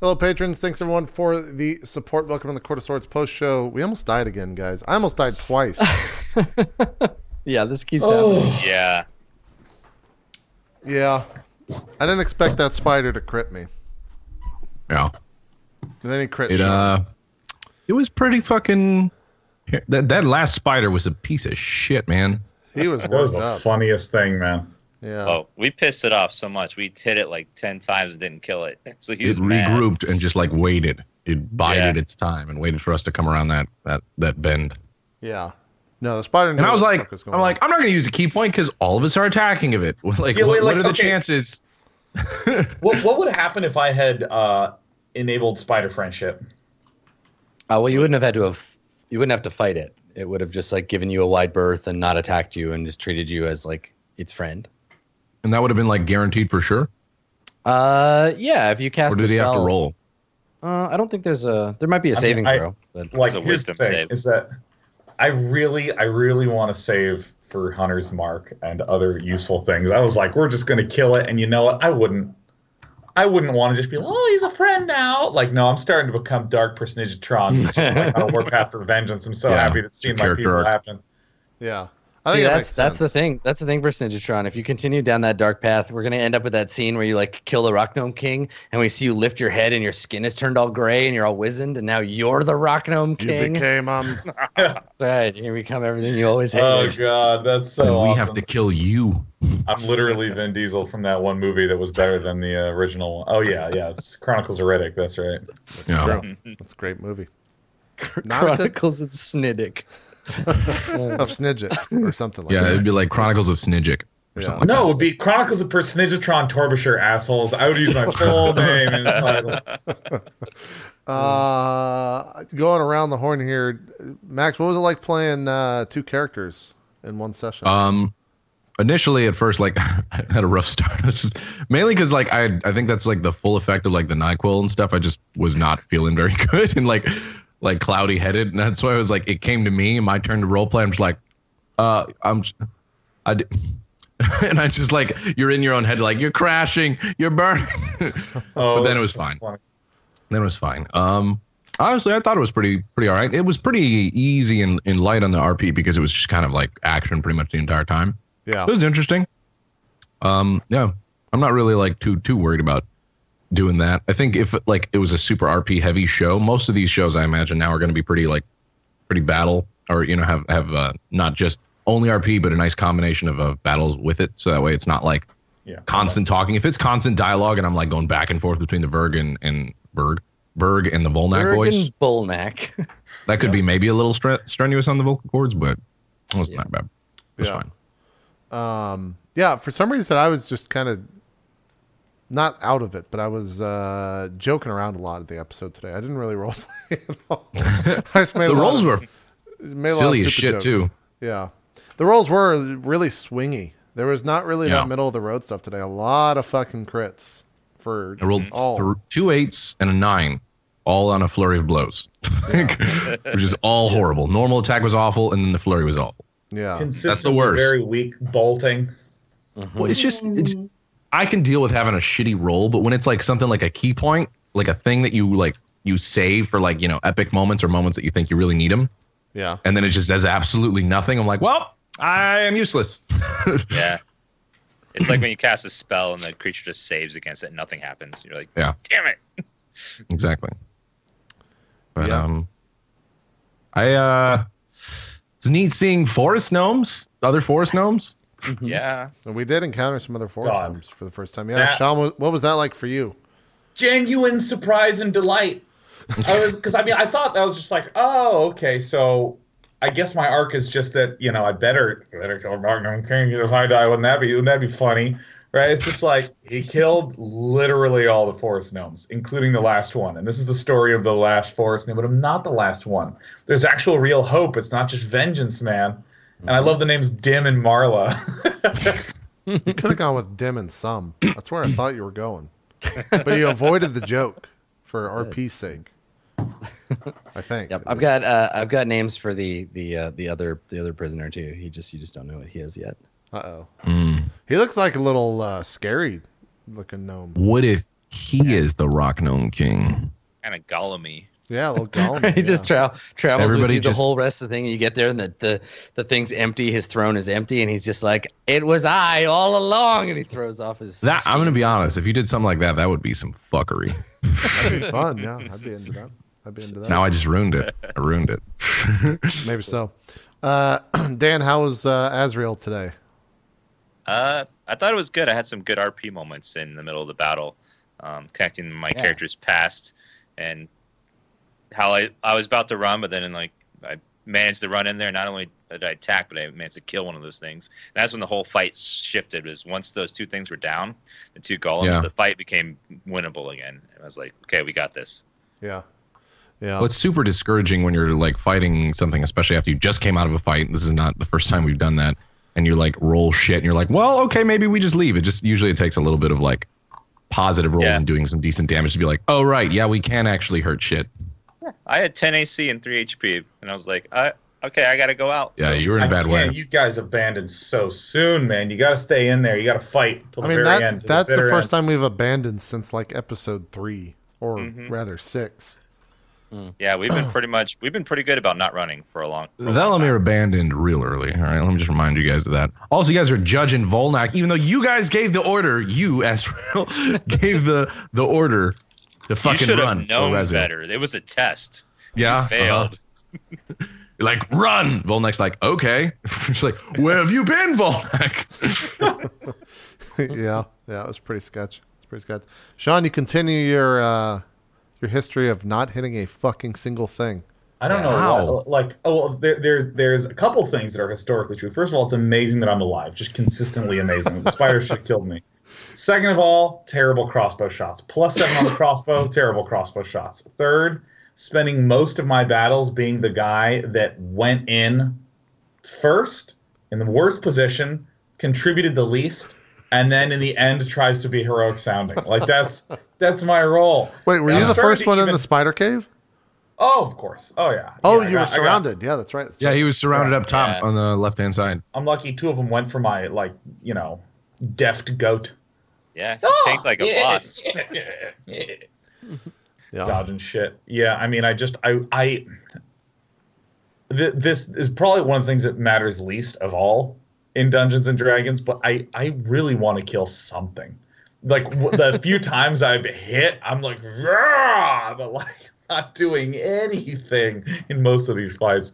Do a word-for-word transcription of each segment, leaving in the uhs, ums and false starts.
Hello, patrons. Thanks, everyone, for the support. Welcome to the Court of Swords post-show. We almost died again, guys. I almost died twice. Yeah, this keeps Oh. happening. Yeah. Yeah. I didn't expect that spider to crit me. Yeah. And then he crit It, shot. uh, it was pretty fucking... That, that last spider was a piece of shit, man. He was That was worked the up. funniest thing, man. Yeah. Oh, we pissed it off so much. We hit it like ten times and didn't kill it. So he It was mad. regrouped and just, like, waited. It bided Yeah. its time and waited for us to come around that, that, that bend. Yeah. No, the spider. And I was like, I'm like, on. I'm not going to use a key point because all of us are attacking of it. Like, Yeah, what, wait, what like, are the okay. chances? What what would happen if I had uh, enabled spider friendship? Uh, well, you wouldn't have had to have. You wouldn't have to fight it. It would have just like given you a wide berth and not attacked you and just treated you as like its friend. And that would have been, like, guaranteed for sure? Uh, yeah. If you cast Or did the he have to spell- roll? Uh, I don't think there's a. There might be a I mean, saving I- throw, but Like, It's a here's the wisdom thing: save. is that I really, I really want to save for Hunter's Mark and other useful things. I was like, we're just gonna kill it, and you know what? I wouldn't. I wouldn't want to just be like, oh, he's a friend now. Like, no, I'm starting to become Dark Personagetron. He's just like on a warpath for vengeance. I'm so Yeah, happy to see my character people arc. happen. Yeah. I see, think that that's makes that's the sense. thing. That's the thing for Snidgetron. If you continue down that dark path, we're gonna end up with that scene where you like kill the Rock Gnome King, and we see you lift your head, and your skin is turned all gray, and you're all wizened, and now you're the Rock Gnome You King. became um. Right, you become everything you always Oh hated. god, that's so and we awesome. have to kill you. I'm literally Vin Diesel from that one movie that was better than the uh, original one. Oh yeah, yeah, it's Chronicles of Riddick. That's right. Yeah. True. That's a great movie. Not a good Chronicles of Sniddick. of Snidget or something like Yeah, that. it'd be like Chronicles of Snidgic. Or Yeah. something like No, it would be Chronicles of Personagetron Torbisher, assholes. I would use my full name in the title. Uh, going around the horn here, Max. What was it like playing uh, two characters in one session? that. Um, initially, at first, like, I had a rough start. It's just mainly because, like, I I think that's like the full effect of like the NyQuil and stuff. I just was not feeling very good and like like cloudy headed, and that's why I was like, it came to me, my turn to role play. I'm just like, uh, I'm, j- I did. And I just like, you're in your own head, like, you're crashing, you're burning. Oh, But then it that's was so fine. funny. Then it was fine. Um, honestly, I thought it was pretty pretty all right. It was pretty easy and, and light on the R P because it was just kind of like action pretty much the entire time. yeah. It was interesting. Um, yeah, I'm not really like too too worried about doing that. I think if like it was a super R P heavy show, most of these shows I imagine now are going to be pretty like pretty battle, or you know have have uh, not just only R P but a nice combination of uh, battles with it. So that way it's not like Yeah. constant talking. If it's constant dialogue and I'm like going back and forth between the Verg and and Berg Berg and the Volnak voice, Bergen Bullnack. that could be maybe a little stre- strenuous on the vocal cords, but it wasn't Yeah. that bad. It was Yeah. fine. Um, yeah, for some reason I was just kind of not out of it, but I was uh, joking around a lot of the episode today. I didn't really role play at all. I just made The a lot rolls of- were made a lot of silly as stupid shit jokes. too. Yeah, the rolls were really swingy. There was not really Yeah. that middle of the road stuff today. A lot of fucking crits for I rolled all. th- two eights and a nine, all on a flurry of blows, which is all horrible. Normal attack was awful, and then the flurry was awful. Yeah, Consistently worst. very weak bolting. Well, it's just it's, I can deal with having a shitty roll, but when it's like something like a key point, like a thing that you like you save for like you know epic moments or moments that you think you really need them, yeah, and then it just does absolutely nothing. I'm like, well, I am useless. Yeah. It's like when you cast a spell and the creature just saves against it and nothing happens. You're like, Yeah. damn it. Exactly. But Yeah. um, I uh, it's neat seeing forest gnomes, other forest gnomes. Yeah. and we did encounter some other forest God. gnomes for the first time. Yeah, That- Sean, what what was that like for you? Genuine surprise and delight. I was because I mean I thought I was just like, oh, okay, so I guess my arc is just that, you know, I better better kill Magnum King if I die. Wouldn't that be wouldn't that be funny? Right? It's just like he killed literally all the forest gnomes, including the last one. And this is the story of the last forest gnome, but I'm not the last one. There's actual real hope. It's not just vengeance, man. And I love the names Dim and Marla. You could have gone with Dim and Some. That's where I thought you were going, but you avoided the joke for R P's sake. I think. Yep, I've got uh, I've got names for the the uh, the other the other prisoner too. He just you just don't know what he is yet. Uh oh. Mm. He looks like a little uh, scary looking gnome. What if He is the Rock Gnome King. Kind of Gollum-y. Yeah, a little Gollum. he just tra- travels Everybody with you just- the whole rest of the thing. And you get there, and the, the the thing's empty. His throne is empty, and he's just like, "It was I all along." And he throws off his. That I'm gonna skin. be honest. If you did something like that, that would be some fuckery. That'd be fun. Yeah, I'd be into that. I'd be into that. Now I just ruined it. I ruined it. Maybe so. Uh, Dan, how was uh, Azrael today? Uh, I thought it was good. I had some good R P moments in the middle of the battle, um, connecting my Yeah. character's past and how I, I was about to run, but then like I managed to run in there. Not only did I attack, but I managed to kill one of those things. And that's when the whole fight shifted. Was once those two things were down, the two golems, Yeah. the fight became winnable again. And I was like, okay, we got this. Yeah. Yeah. Well, it's super discouraging when you're like fighting something, especially after you just came out of a fight. This is not the first time we've done that. And you're like roll shit, and you're like, well, okay, maybe we just leave. It just usually it takes a little bit of like positive rolls Yeah. and doing some decent damage to be like, oh right, yeah, we can actually hurt shit. I had ten A C and three H P, and I was like, I, okay, I got to go out. Yeah, So- you were in a I bad way. can't. You guys abandoned so soon, man. You got to stay in there. You got to fight till I the mean, very that, end. to that's the bitter first end. time we've abandoned since like episode three, or Mhm. rather six. Yeah, we've been pretty much we've been pretty good about not running for a long. For a long Velemir time. abandoned real early. All right, let me just remind you guys of that. Also, you guys are judging Volnak, even though you guys gave the order. You, Azrael, gave the the order to You fucking should run. have known Orezio. better. It was a test. Yeah, You failed. uh-huh. You're like, run. Volnak's like, okay. She's like, where have you been, Volnak? yeah, yeah, it was pretty sketch. It's pretty sketch. Sean, you continue your uh, your history of not hitting a fucking single thing. I don't know. How? What, like, oh, well, there, there's there's a couple things that are historically true. First of all, it's amazing that I'm alive. Just consistently amazing. The spider should have killed me. Second of all, terrible crossbow shots. Plus seven on the crossbow, terrible crossbow shots. Third, spending most of my battles being the guy that went in first, in the worst position, contributed the least, and then in the end tries to be heroic sounding. Like that's that's my role. Wait, were And you I'm the starting first to one in even- the spider cave? Oh, of course. Oh yeah. Oh, Yeah, I you were got- I got- surrounded. Yeah, that's right. That's Yeah, right. he was surrounded up top Yeah. on the left hand side. I'm lucky two of them went for my, like, you know, deft goat. Yeah, you tanked like a boss. Yeah. Dodging shit. Yeah, I mean, I just, I, I, th- this is probably one of the things that matters least of all in Dungeons and Dragons, but I, I really want to kill something. Like, w- the few times I've hit, I'm like, "Rah!" but like, not doing anything in most of these fights.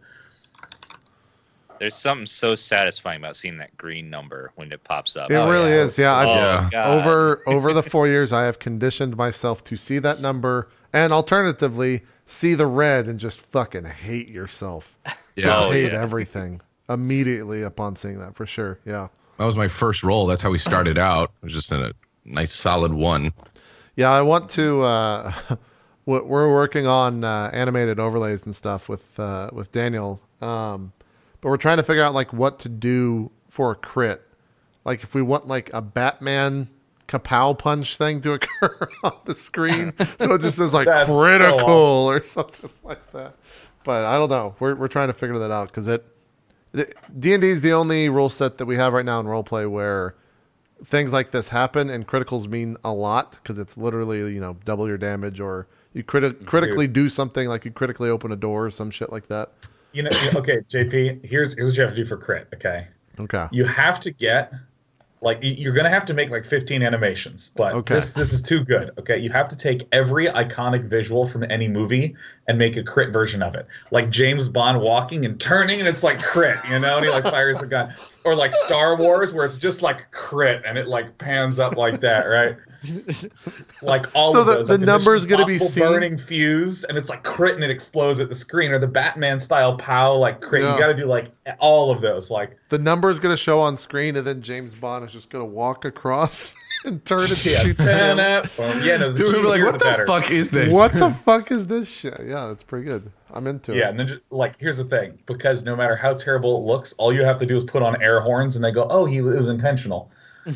There's something so satisfying about seeing that green number when it pops up. It Oh, really yeah. is. Yeah, I've, Oh, Yeah. God. over over the four years, I have conditioned myself to see that number, and alternatively, see the red and just fucking hate yourself. Yeah, Just Oh, hate yeah. everything immediately upon seeing that, for sure. Yeah. that was my first roll. That's how we started out. It was just in a nice solid one. Yeah, I want to. Uh, we- we're working on uh, animated overlays and stuff with uh, with Daniel, um, but we're trying to figure out like what to do for a crit. Like if we want like a Batman kapow punch thing to occur on the screen, so it just says like That's so critical awesome. or something like that. But I don't know. We're we're trying to figure that out because it D and D is the only rule set that we have right now in roleplay where things like this happen, and criticals mean a lot because it's literally, you know, double your damage, or you criti- critically do something like you critically open a door or some shit like that. You know, okay, J P, here's, here's what you have to do for crit, okay? Okay. You have to get, like, y- you're going to have to make like fifteen animations, but Okay. this this is too good, okay? You have to take every iconic visual from any movie and make a crit version of it. Like James Bond walking and turning, and it's like crit, you know, and he like fires the gun. Or like Star Wars, where it's just like crit, and it like pans up like that, right? Like all So of the- those. the like number's Mission gonna be Impossible seen- burning fuse, and it's like crit, and it explodes at the screen. Or the Batman style pow, like crit. Yeah. You got to do like all of those, like. The number is going to show on screen, and then James Bond is just going to walk across and turn and Yeah, shoot the gun. yeah, no, the Dude, we were like, cheesier, what the the better. fuck is this? What the fuck is this shit? Yeah, that's pretty good. I'm into Yeah, it. and then just, like here's the thing, because no matter how terrible it looks, all you have to do is put on air horns, and they go, "Oh, he it was intentional."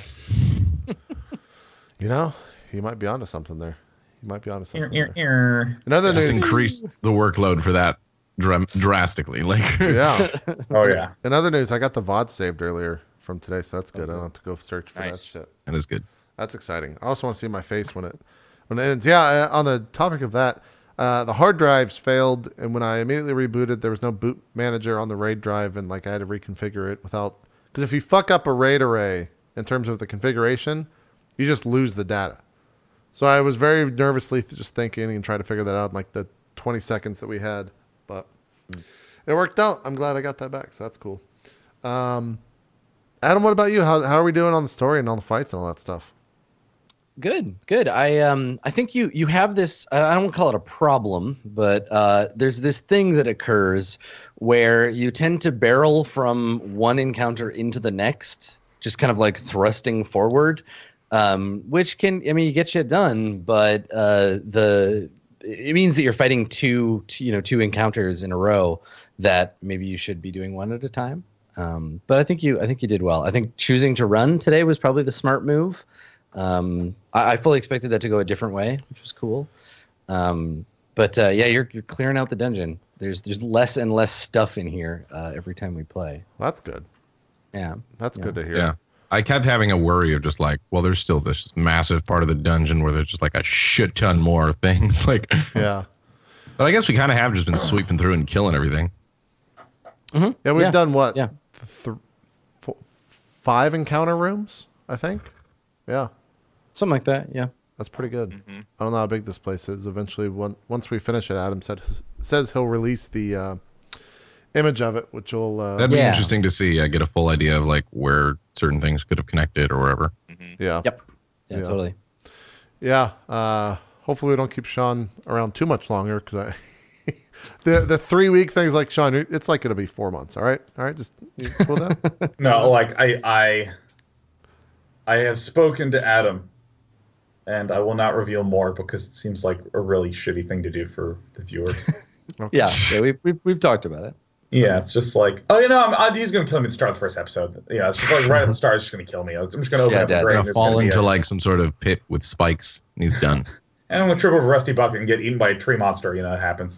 You know, he might be onto something there. He might be onto Ear, something. ear, there. ear. Another Just news. increased the workload for that dra- drastically. Like, Yeah. Oh yeah. In other news, I got the V O D saved earlier from today, so that's good. I don't have to go search for Nice. that shit. that is good. That's exciting. I also want to see my face when it when it ends. Yeah, uh, on the topic of that, uh, the hard drives failed, and when I immediately rebooted, there was no boot manager on the RAID drive, and like I had to reconfigure it without. Because if you fuck up a RAID array in terms of the configuration, you just lose the data. So I was very nervously just thinking and trying to figure that out in like the twenty seconds that we had, but it worked out. I'm glad I got that back, so that's cool. Um, Adam, what about you? How how are we doing on the story and all the fights and all that stuff? Good, good. I um I think you you have this. I don't want to call it a problem, but uh, there's this thing that occurs where you tend to barrel from one encounter into the next, just kind of like thrusting forward, um, which can I mean you get shit done, but uh, the it means that you're fighting two, two you know two encounters in a row that maybe you should be doing one at a time. Um, but I think you I think you did well. I think choosing to run today was probably the smart move. Um, I, I fully expected that to go a different way, which was cool. Um, but uh, yeah, you're you're clearing out the dungeon. There's there's less and less stuff in here uh, every time we play. Well, that's good. Yeah, That's yeah. good to hear. Yeah. I kept having a worry of just like, well, there's still this massive part of the dungeon where there's just like a shit ton more things. Like, Yeah. but I guess we kind of have just been sweeping through and killing everything. Mm-hmm. Yeah, we've Yeah. done what? Yeah. Th- th- four, five encounter rooms, I think. Yeah, Something like that. Yeah. that's pretty good. Mm-hmm. I don't know how big this place is. Eventually, one, once we finish it, Adam said says he'll release the uh, image of it, which will. Uh, That'd be Yeah. interesting to see. I get a full idea of like where certain things could have connected or wherever. yeah. Yep. Yeah. Yeah. Totally. Yeah. Uh, hopefully, we don't keep Sean around too much longer because I. the the three week things like Sean, it's like gonna be four months. All right, all right, just you cool with that. No, like I, I, I have spoken to Adam, and I will not reveal more because it seems like a really shitty thing to do for the viewers. Okay. Yeah. Yeah. We've we've we've talked about it. Yeah, it's just like, oh, you know, I'm, I, he's gonna kill me at the start of the first episode. Yeah, it's just like right at the start, he's just gonna kill me. I'm just gonna open Yeah, up Dad, the brain. Gonna It's fall gonna be into a- like some sort of pit with spikes and he's done. and I'm gonna trip over a rusty bucket and get eaten by a tree monster. You know, it happens.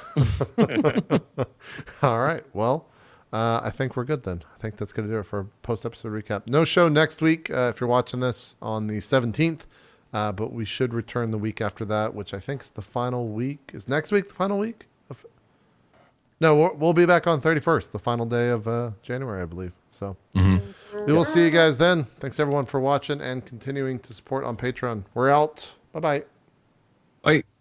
All right. Well, uh, I think we're good then. I think that's going to do it for post episode recap. No show next week uh, if you're watching this on the seventeenth, uh, but we should return the week after that, which I think is the final week. Is next week the final week? Of... No, we'll, we'll be back on thirty-first, the final day of uh, January, I believe. So we will see you guys then. Thanks everyone for watching and continuing to support on Patreon. We're out. Bye bye. Like.